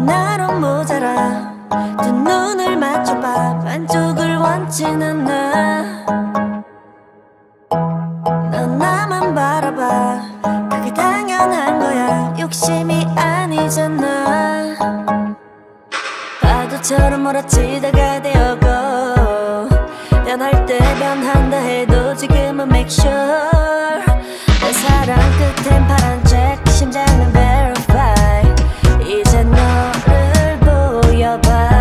하나로 모자라. 두 눈을 맞춰봐. 반쪽을 원치는 나. 넌 나만 바라봐. 그게 당연한 거야. 욕심이 아니잖아. 파도처럼 몰아치다가 되어고 변할 때 변한다 해도 지금은 make sure. 내 사랑 끝엔 파란 책 심장은 verify. 이제 너를 보여봐.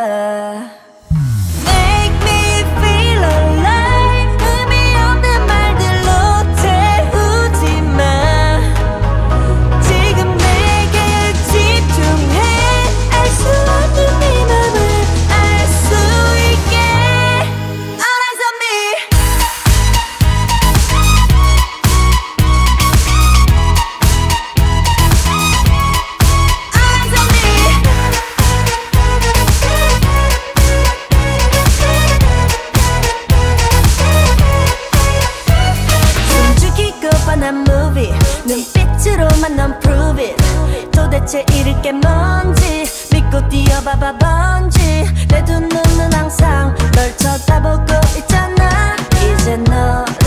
Make me feel alive. 의미 없는 말들로 태우지 마. 지금 내게 집중해. 알 수 없는 네 맘을 알 수 있게. All eyes on me. All eyes on me. 숨죽이고 뻔한 movie. 눈빛으로만 넌 prove it. 도대체 잃을 게 뭔지 믿고 뛰어봐봐 번지. 내 두 눈은 항상 널 쳐다보고 있잖아. 이제 너